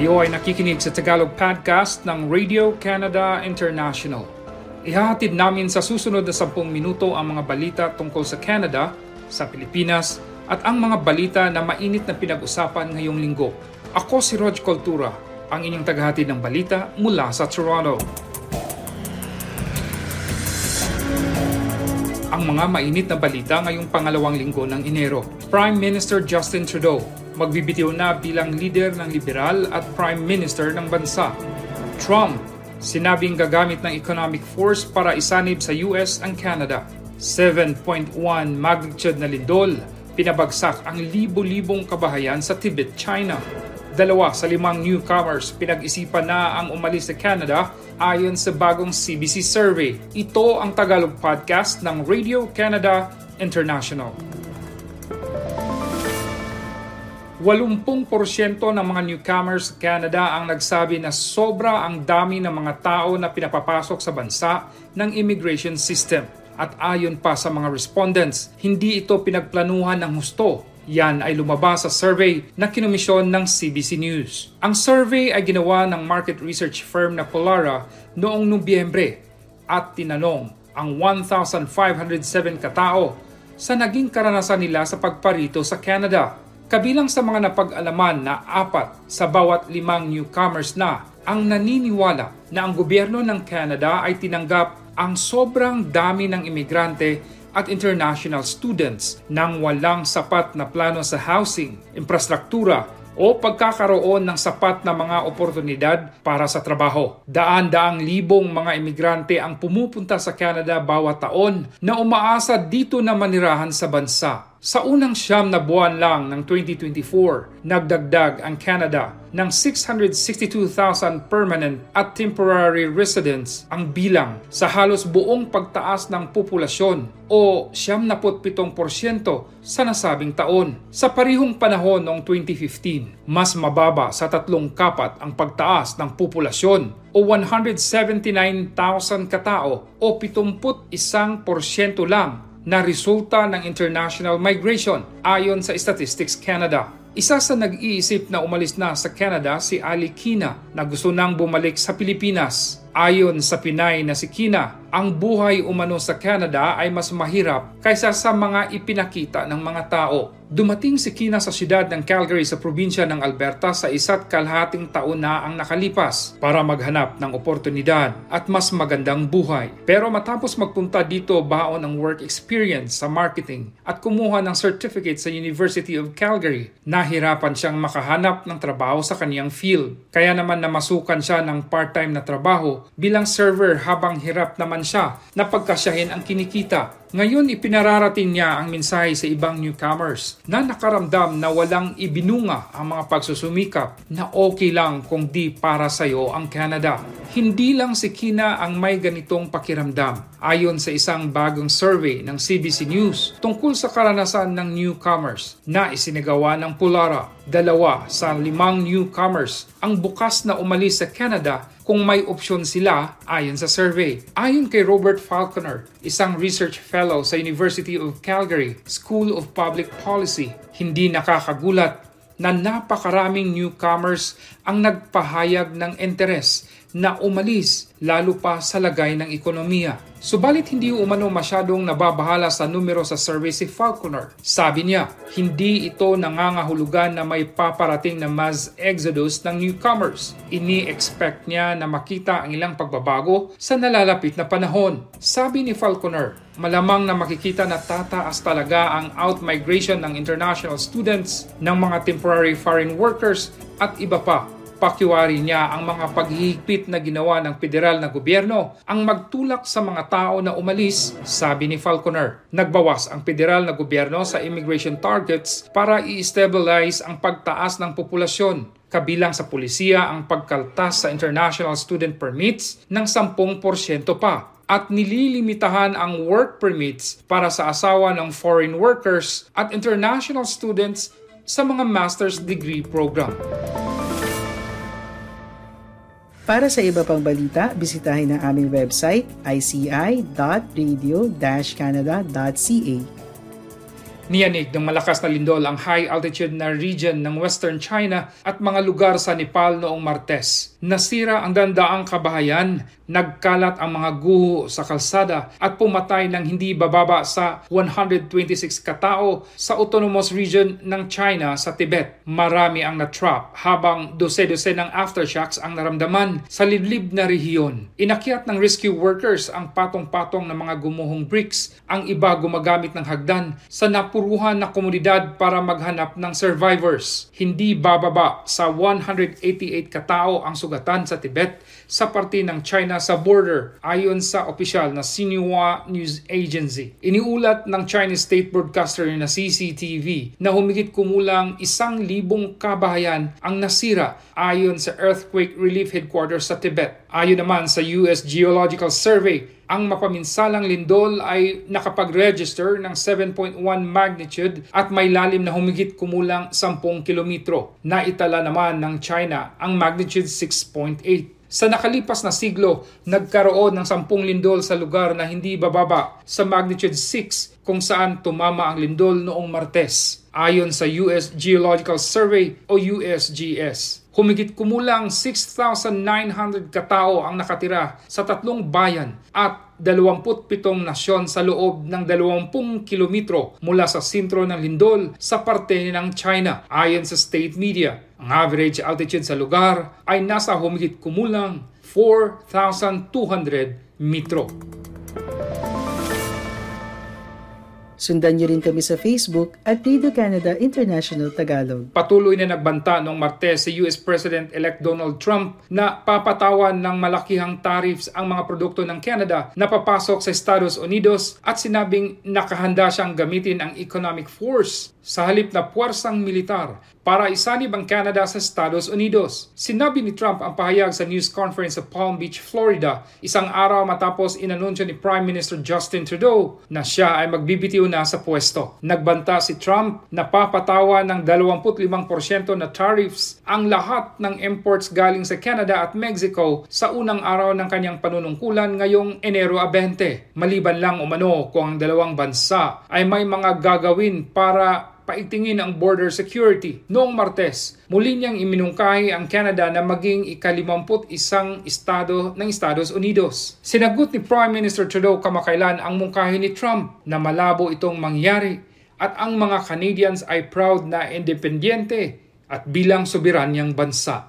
Kayo ay nakikinig sa Tagalog Podcast ng Radio Canada International. Ihahatid namin sa susunod na 10 minuto ang mga balita tungkol sa Canada, sa Pilipinas, at ang mga balita na mainit na pinag-usapan ngayong linggo. Ako si Rog Cultura, ang inyong tagahatid ng balita mula sa Toronto. Ang mga mainit na balita ngayong pangalawang linggo ng Enero. Prime Minister Justin Trudeau magbibitiw na bilang leader ng liberal at prime minister ng bansa. Trump, sinabing gagamit ng economic force para isanib sa US ang Canada. 7.1 magnitude na lindol, pinabagsak ang libo-libong kabahayan sa Tibet, China. 2 sa 5 newcomers pinag-isipan na ang umalis sa Canada ayon sa bagong CBC survey. Ito ang Tagalog Podcast ng Radio Canada International. 80% ng mga newcomers sa Canada ang nagsabi na sobra ang dami ng mga tao na pinapapasok sa bansa ng immigration system. At ayon pa sa mga respondents, hindi ito pinagplanuhan ng husto. Yan ay lumabas sa survey na kinomisyon ng CBC News. Ang survey ay ginawa ng market research firm na Pollara noong Nobyembre at tinanong ang 1,507 katao sa naging karanasan nila sa pagparito sa Canada. Kabilang sa mga napag-alaman na 4 sa bawat 5 newcomers na ang naniniwala na ang gobyerno ng Canada ay tinanggap ang sobrang dami ng imigrante at international students nang walang sapat na plano sa housing, infrastruktura o pagkakaroon ng sapat na mga oportunidad para sa trabaho. Daan-daang libong mga imigrante ang pumupunta sa Canada bawat taon na umaasa dito na manirahan sa bansa. Sa unang 9 na buwan lang ng 2024, nagdagdag ang Canada ng 662,000 permanent at temporary residents ang bilang sa halos buong pagtaas ng populasyon o 77% sa nasabing taon. Sa parihong panahon noong 2015, mas mababa sa 3 kapat ang pagtaas ng populasyon o 179,000 katao o 71% lang na resulta ng international migration ayon sa Statistics Canada. Isa sa nag-iisip na umalis na sa Canada si Ali Kina na gusto nang bumalik sa Pilipinas. Ayon sa Pinay na si Kina, ang buhay umano sa Canada ay mas mahirap kaysa sa mga ipinakita ng mga tao. Dumating si Kina sa siyudad ng Calgary sa probinsya ng Alberta sa 1.5 taon na ang nakalipas para maghanap ng oportunidad at mas magandang buhay. Pero matapos magpunta dito baon ng work experience sa marketing at kumuha ng certificate sa University of Calgary, nahirapan siyang makahanap ng trabaho sa kaniyang field. Kaya naman namasukan siya ng part-time na trabaho bilang server habang hirap naman siya na pagkasyahin ang kinikita. Ngayon ipinararating niya ang mensahe sa ibang newcomers na nakaramdam na walang ibinunga ang mga pagsusumikap na okay lang kung di para sa'yo ang Canada. Hindi lang si Kina ang may ganitong pakiramdam. Ayon sa isang bagong survey ng CBC News tungkol sa karanasan ng newcomers na isinagawa ng Pollara, 2 sa 5 newcomers ang bukas na umalis sa Canada kung may opsyon sila ayon sa survey. Ayon kay Robert Falconer, isang research fellow sa University of Calgary School of Public Policy, hindi nakakagulat na napakaraming newcomers ang nagpahayag ng interes na umalis lalo pa sa lagay ng ekonomiya. Subalit hindi umano masyadong nababahala sa numero sa survey si Falconer. Sabi niya, hindi ito nangangahulugan na may paparating na mass exodus ng newcomers. Ini-expect niya na makita ang ilang pagbabago sa nalalapit na panahon. Sabi ni Falconer, malamang na makikita na tataas talaga ang out-migration ng international students, ng mga temporary foreign workers at iba pa. Pakiwari niya ang mga paghihigpit na ginawa ng federal na gobyerno ang magtulak sa mga tao na umalis, sabi ni Falconer. Nagbawas ang federal na gobyerno sa immigration targets para i-stabilize ang pagtaas ng populasyon. Kabilang sa pulisiya ang pagkaltas sa international student permits ng 10% pa. At nililimitahan ang work permits para sa asawa ng foreign workers at international students sa mga master's degree program. Para sa iba pang balita, bisitahin ang aming website ici.radio-canada.ca. Niyanig ng malakas na lindol ang high-altitude na region ng Western China at mga lugar sa Nepal noong Martes. Nasira ang dandaang kabahayan, nagkalat ang mga guho sa kalsada at pumatay ng hindi bababa sa 126 katao sa autonomous region ng China sa Tibet. Marami ang natrap habang dose-dose ng aftershocks ang naramdaman sa liblib na rehiyon. Inakyat ng rescue workers ang patong-patong ng mga gumuhong bricks, ang iba gumagamit ng hagdan sa napuruhan na komunidad para maghanap ng survivors. Hindi bababa sa 188 katao ang sugatan sa Tibet sa parte ng China sa border ayon sa opisyal na Xinhua News Agency. Iniulat ng Chinese state broadcaster na CCTV na humigit kumulang 1,000 kabahayan ang nasira ayon sa Earthquake Relief Headquarters sa Tibet. Ayon naman sa US Geological Survey, ang mapaminsalang lindol ay nakapag-register ng 7.1 magnitude at may lalim na humigit kumulang 10 kilometro. Naitala naman ng China ang magnitude 6.8. Sa nakalipas na siglo, nagkaroon ng 10 lindol sa lugar na hindi bababa sa magnitude 6 kung saan tumama ang lindol noong Martes. Ayon sa US Geological Survey o USGS. Humigit kumulang 6,900 katao ang nakatira sa 3 bayan at 27 nasyon sa loob ng 20 kilometro mula sa sentro ng lindol sa parte ng China. Ayon sa state media, ang average altitude sa lugar ay nasa humigit kumulang 4,200 metro. Sundan niyo rin kami sa Facebook at Radio Canada International Tagalog. Patuloy na nagbanta noong Martes si US President-elect Donald Trump na papatawan ng malakihang tariffs ang mga produkto ng Canada na papasok sa Estados Unidos at sinabing nakahanda siyang gamitin ang economic force sa halip na puwersang militar para isanib ang Canada sa Estados Unidos. Sinabi ni Trump ang pahayag sa news conference sa Palm Beach, Florida, isang araw matapos inanunsyo ni Prime Minister Justin Trudeau na siya ay magbibitiw na sa pwesto. Nagbanta si Trump na papatawan ng 25% na tariffs ang lahat ng imports galing sa Canada at Mexico sa unang araw ng kanyang panunungkulan ngayong Enero 20. Maliban lang umano kung ang dalawang bansa ay may mga gagawin para paigtingin ang border security. Noong Martes, muli niyang iminungkahi ang Canada na maging ika-51 estado ng Estados Unidos. Sinagot ni Prime Minister Trudeau kamakailan ang mungkahi ni Trump na malabo itong mangyari at ang mga Canadians ay proud na independyente at bilang soberanyang bansa.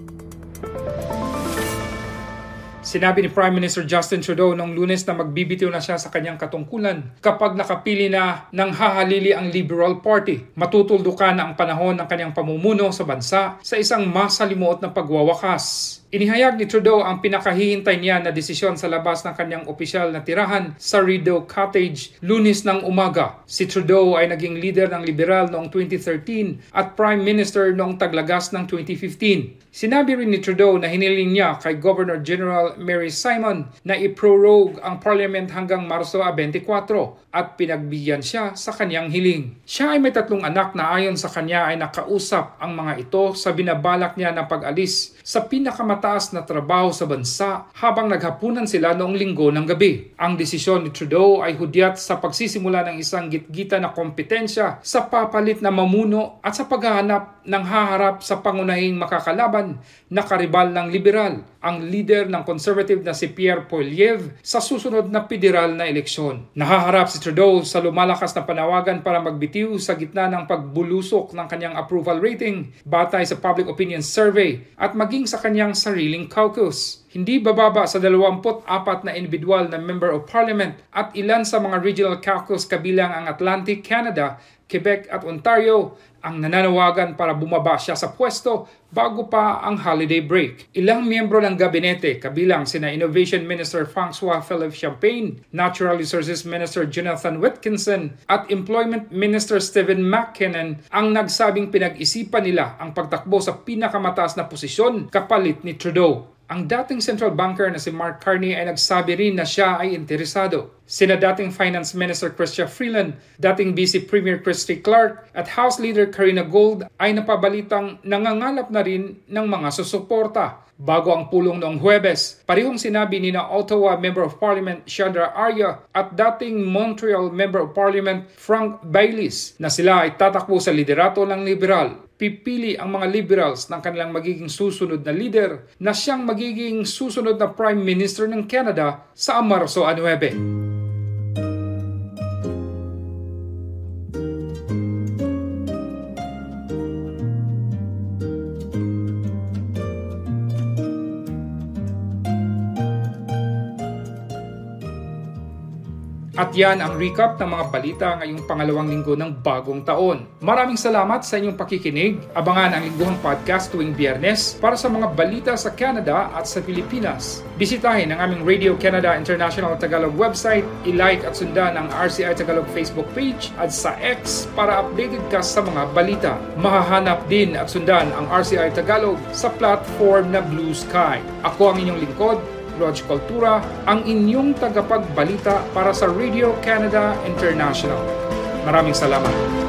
Sinabi ni Prime Minister Justin Trudeau noong Lunes na magbibitiw na siya sa kanyang katungkulan kapag nakapili na ng hahalili ang Liberal Party. Matutuldukan na ang panahon ng kanyang pamumuno sa bansa sa isang masalimuot na pagwawakas. Inihayag ni Trudeau ang pinakahihintay niya na desisyon sa labas ng kanyang opisyal na tirahan sa Rideau Cottage Lunes ng umaga. Si Trudeau ay naging leader ng Liberal noong 2013 at Prime Minister noong taglagas ng 2015. Sinabi rin ni Trudeau na hiniling niya kay Governor General Mary Simon na i-prorogue ang Parliament hanggang Marso 24 at pinagbigyan siya sa kanyang hiling. Siya ay may 3 anak na ayon sa kanya ay nakausap ang mga ito sa binabalak niya na pag-alis sa pinakamataas na trabaho sa bansa habang naghapunan sila noong Linggo ng gabi. Ang desisyon ni Trudeau ay hudyat sa pagsisimula ng isang gitgita na kompetensya sa papalit na mamuno at sa paghahanap ng haharap sa pangunahing makakalaban na karibal ng liberal, ang leader ng conservative na si Pierre Poilievre sa susunod na federal na eleksyon. Nahaharap si Trudeau sa lumalakas na panawagan para magbitiw sa gitna ng pagbulusok ng kanyang approval rating batay sa public opinion survey at maging sa kanyang sariling caucus. Hindi bababa sa 24 na individual na member of parliament at ilan sa mga regional caucus kabilang ang Atlantic Canada, Quebec at Ontario ang nananawagan para bumaba siya sa pwesto bago pa ang holiday break. Ilang miyembro ng gabinete kabilang sina Innovation Minister François-Philippe Champagne, Natural Resources Minister Jonathan Wilkinson at Employment Minister Stephen McKinnon ang nagsabing pinag-isipan nila ang pagtakbo sa pinakamataas na posisyon kapalit ni Trudeau. Ang dating central banker na si Mark Carney ay nagsabi rin na siya ay interesado. Sina dating Finance Minister Chrystia Freeland, dating Vice Premier Christy Clark at House Leader Karina Gold ay napabalitang nangangalap na rin ng mga susuporta. Bago ang pulong noong Huwebes, parehong sinabi ni na Ottawa Member of Parliament Chandra Arya at dating Montreal Member of Parliament Frank Baylis na sila ay tatakbo sa liderato ng liberal. Pipili ang mga liberals ng kanilang magiging susunod na leader na siyang magiging susunod na Prime Minister ng Canada sa Marso 9. At yan ang recap ng mga balita ngayong pangalawang linggo ng bagong taon. Maraming salamat sa inyong pakikinig. Abangan ang lingguhang podcast tuwing Biyernes para sa mga balita sa Canada at sa Pilipinas. Bisitahin ang aming Radio Canada International Tagalog website, i-like at sundan ang RCI Tagalog Facebook page at sa X para updated ka sa mga balita. Mahahanap din at sundan ang RCI Tagalog sa platform na Blue Sky. Ako ang inyong lingkod, Rog Cultura, ang inyong tagapagbalita para sa Radio Canada International. Maraming salamat.